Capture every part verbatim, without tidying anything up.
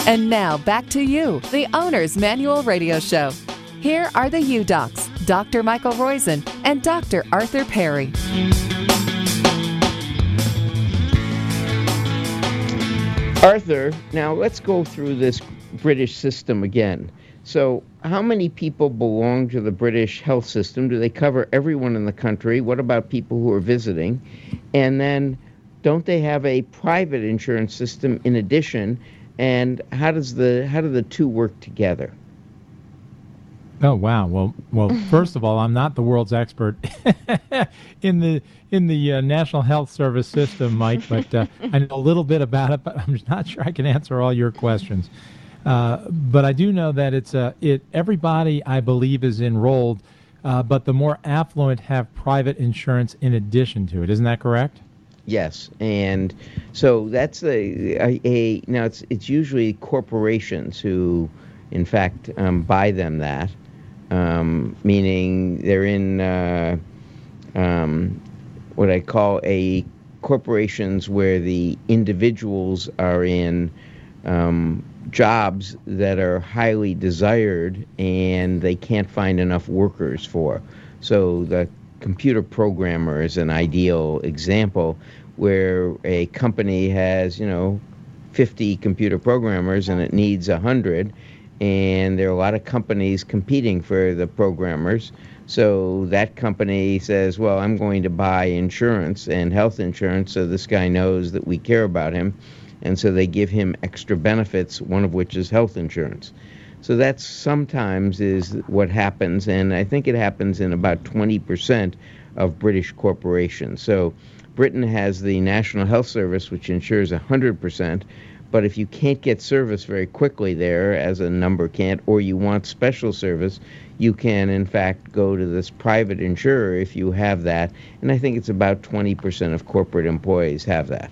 And now back to you, the Owner's Manual Radio Show. Here are the U-Docs, Doctor Michael Roizen and Doctor Arthur Perry. Arthur, now let's go through this British system again. So how many people belong to the British health system? Do they cover everyone in the country? What about people who are visiting? And then don't they have a private insurance system in addition? And how does the how do the two work together? Oh wow! Well, well. First of all, I'm not the world's expert in the in the uh, National Health Service system, Mike. But uh, I know a little bit about it. But I'm not sure I can answer all your questions. Uh, but I do know that it's uh, it. Everybody, I believe, is enrolled, uh, but the more affluent have private insurance in addition to it. Isn't that correct? Yes, and so that's a, a, a now it's it's usually corporations who, in fact, um, buy them that, um, meaning they're in uh, um, what I call a corporations where the individuals are in um, jobs that are highly desired and they can't find enough workers for. So the computer programmer is an ideal example where a company has, you know, fifty computer programmers and it needs one hundred, and there are a lot of companies competing for the programmers. So that company says, well, I'm going to buy insurance and health insurance so this guy knows that we care about him, and so they give him extra benefits, one of which is health insurance. So that sometimes is what happens, and I think it happens in about twenty percent of British corporations. So Britain has the National Health Service, which insures one hundred percent, but if you can't get service very quickly there, as a number can't, or you want special service, you can, in fact, go to this private insurer if you have that, and I think it's about twenty percent of corporate employees have that.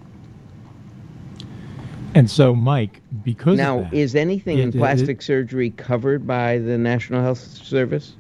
And so, Mike, because now, of that, is anything it, in it, plastic it, surgery covered by the National Health Service?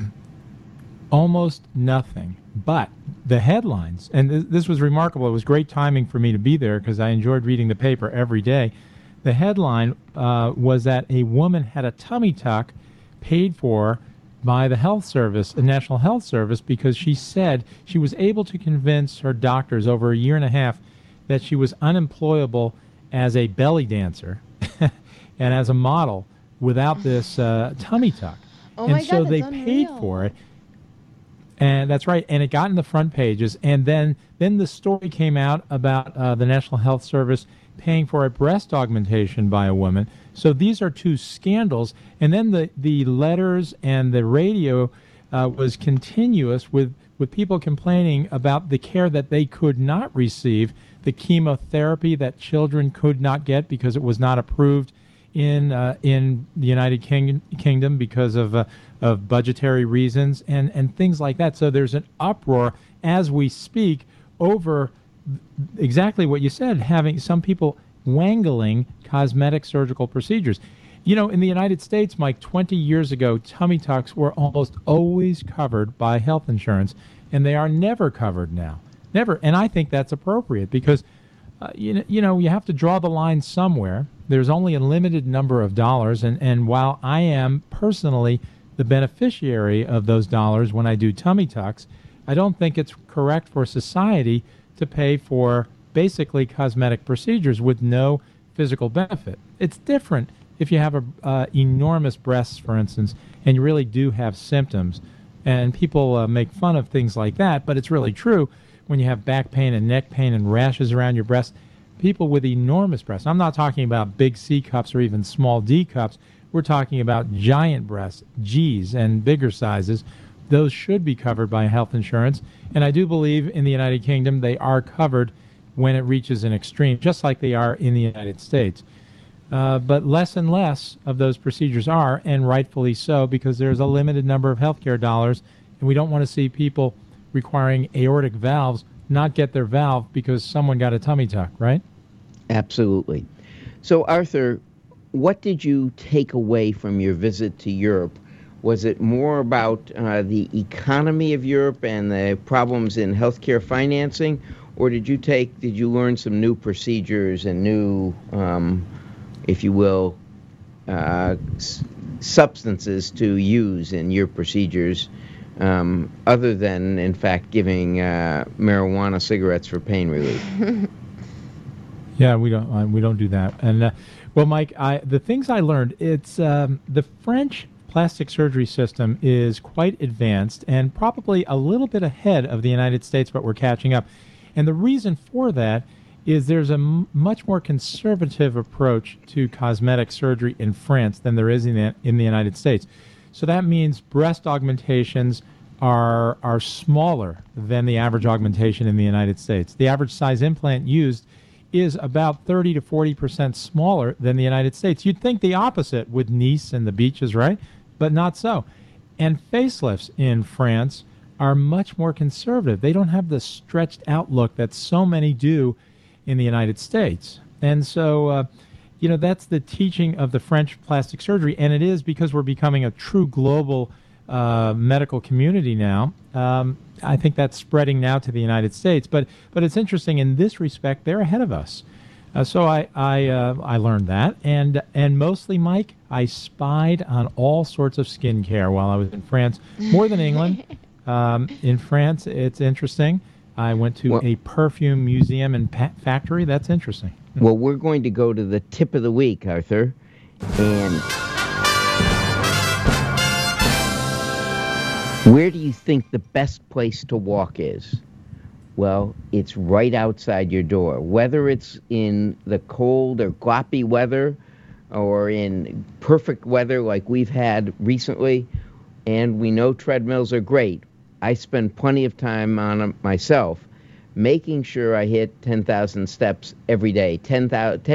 Almost nothing. But the headlines, and th- this was remarkable. It was great timing for me to be there because I enjoyed reading the paper every day. The headline uh, was that a woman had a tummy tuck paid for by the health service, the National Health Service, because she said she was able to convince her doctors over a year and a half that she was unemployable as a belly dancer and as a model without this uh, tummy tuck. Oh and my so God, they that's paid unreal. for it. And that's right. And it got in the front pages. And then, then the story came out about uh, the National Health Service paying for a breast augmentation by a woman. So these are two scandals. And then the, the letters and the radio uh, was continuous with, with people complaining about the care that they could not receive, the chemotherapy that children could not get because it was not approved in uh, in the United King- Kingdom because of uh, of budgetary reasons and, and things like that. So there's an uproar as we speak over exactly what you said, having some people wangling cosmetic surgical procedures. You know, in the United States, Mike, twenty years ago, tummy tucks were almost always covered by health insurance, and they are never covered now. Never. And I think that's appropriate because, uh, you know, you know, you have to draw the line somewhere. There's only a limited number of dollars, and, and while I am personally the beneficiary of those dollars when I do tummy tucks, I don't think it's correct for society to pay for basically cosmetic procedures with no physical benefit. It's different if you have a, uh, enormous breasts, for instance, and you really do have symptoms, and people uh, make fun of things like that, but it's really true. When you have back pain and neck pain and rashes around your breast, people with enormous breasts, I'm not talking about big C cups or even small D cups, we're talking about giant breasts, G's, and bigger sizes. Those should be covered by health insurance, and I do believe in the United Kingdom they are covered when it reaches an extreme, just like they are in the United States. Uh, but less and less of those procedures are, and rightfully so, because there's a limited number of healthcare dollars, and we don't want to see people requiring aortic valves not get their valve because someone got a tummy tuck, right? Absolutely. So, Arthur, what did you take away from your visit to Europe? Was it more about uh, the economy of Europe and the problems in healthcare financing, or did you take, did you learn some new procedures and new um, if you will, uh, s- substances to use in your procedures, um, other than, in fact, giving uh, marijuana cigarettes for pain relief. Yeah, we don't uh, we don't do that. And uh, well, Mike, I the things I learned, it's um, the French plastic surgery system is quite advanced and probably a little bit ahead of the United States, but we're catching up. And the reason for that is there's a m- much more conservative approach to cosmetic surgery in France than there is in the, in the United States. So that means breast augmentations are are smaller than the average augmentation in the United States. The average size implant used is about thirty to forty percent smaller than the United States. You'd think the opposite with Nice and the beaches, right? But not so. And facelifts in France are much more conservative. They don't have the stretched outlook that so many do in the United States. And so, uh, you know, that's the teaching of the French plastic surgery, and it is because we're becoming a true global uh, medical community now. Um, I think that's spreading now to the United States, but but it's interesting in this respect, they're ahead of us. Uh, so I I, uh, I learned that, and and mostly, Mike, I spied on all sorts of skincare while I was in France, more than England. Um, in France, it's interesting. I went to well, a perfume museum and pa- factory. That's interesting. Well, we're going to go to the tip of the week, Arthur, and where do you think the best place to walk is? Well, it's right outside your door. Whether it's in the cold or gloppy weather or in perfect weather like we've had recently, and we know treadmills are great. I spend plenty of time on them myself, making sure I hit ten thousand steps every day, ten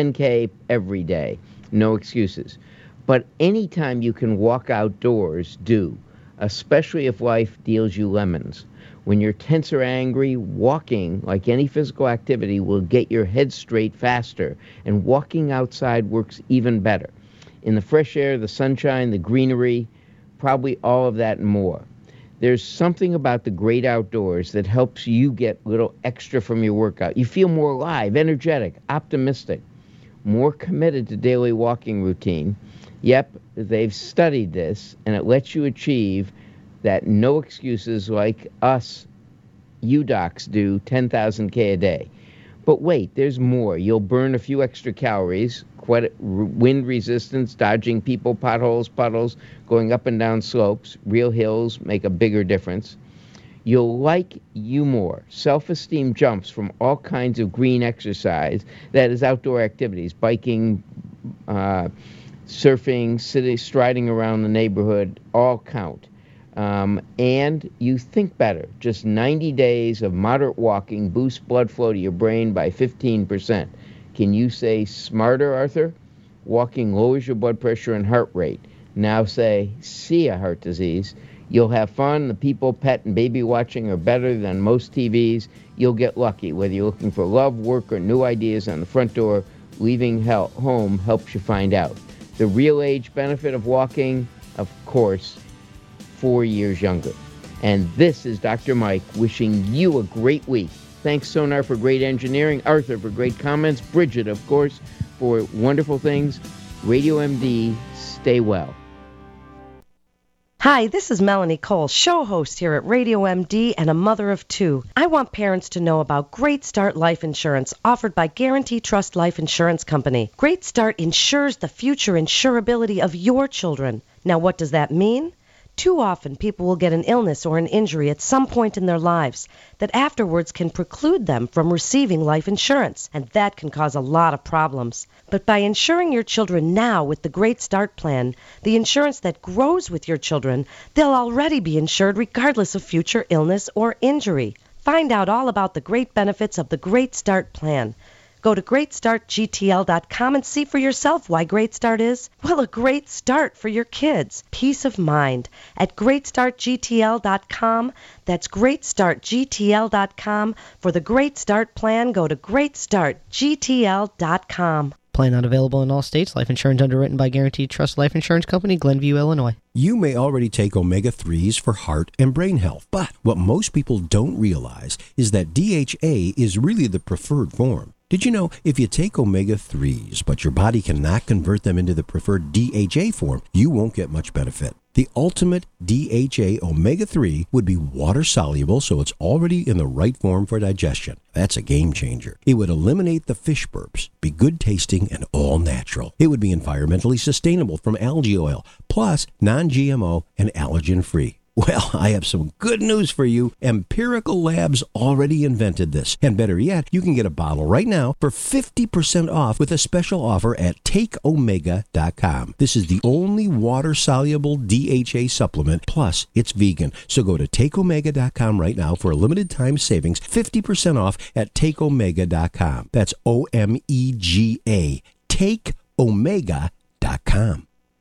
K every day, no excuses. But anytime you can walk outdoors, do, especially if life deals you lemons. When you're tense or angry, walking, like any physical activity, will get your head straight faster, and walking outside works even better. In the fresh air, the sunshine, the greenery, probably all of that and more. There's something about the great outdoors that helps you get a little extra from your workout. You feel more alive, energetic, optimistic, more committed to daily walking routine. Yep, they've studied this, and it lets you achieve that no excuses like us, you docs, do ten thousand K a day. But wait, there's more. You'll burn a few extra calories, quite wind resistance, dodging people, potholes, puddles, going up and down slopes, real hills make a bigger difference. You'll like you more. Self-esteem jumps from all kinds of green exercise, that is outdoor activities, biking, uh, surfing, sitting, striding around the neighborhood, all count. Um, and you think better. Just ninety days of moderate walking boosts blood flow to your brain by fifteen percent. Can you say smarter, Arthur? Walking lowers your blood pressure and heart rate. Now say, see a heart disease. You'll have fun. The people, pet, and baby watching are better than most T Vs. You'll get lucky. Whether you're looking for love, work, or new ideas on the front door, leaving hell, home helps you find out. The real age benefit of walking, of course, four years younger. And this is Doctor Mike wishing you a great week. Thanks, Sonar, for great engineering, Arthur for great comments, Bridget, of course, for wonderful things. Radio M D, stay well. Hi, this is Melanie Cole, show host here at Radio M D and a mother of two. I want parents to know about Great Start Life Insurance offered by Guarantee Trust Life Insurance Company. Great Start insures the future insurability of your children. Now, what does that mean? Too often, people will get an illness or an injury at some point in their lives that afterwards can preclude them from receiving life insurance, and that can cause a lot of problems. But by insuring your children now with the Great Start Plan, the insurance that grows with your children, they'll already be insured regardless of future illness or injury. Find out all about the great benefits of the Great Start Plan. Go to great start G T L dot com and see for yourself why Great Start is, well, a great start for your kids. Peace of mind at great start G T L dot com. That's great start G T L dot com. For the Great Start Plan, go to great start G T L dot com. Plan not available in all states. Life insurance underwritten by Guaranteed Trust Life Insurance Company, Glenview, Illinois. You may already take omega threes for heart and brain health, but what most people don't realize is that D H A is really the preferred form. Did you know if you take omega threes, but your body cannot convert them into the preferred D H A form, you won't get much benefit? The ultimate D H A omega three would be water soluble, so it's already in the right form for digestion. That's a game changer. It would eliminate the fish burps, be good tasting and all natural. It would be environmentally sustainable from algae oil, plus non-G M O and allergen free. Well, I have some good news for you. Empirical Labs already invented this. And better yet, you can get a bottle right now for fifty percent off with a special offer at take omega dot com. This is the only water-soluble D H A supplement, plus it's vegan. So go to take omega dot com right now for a limited time savings, fifty percent off at take omega dot com. That's O M E G A, take omega dot com.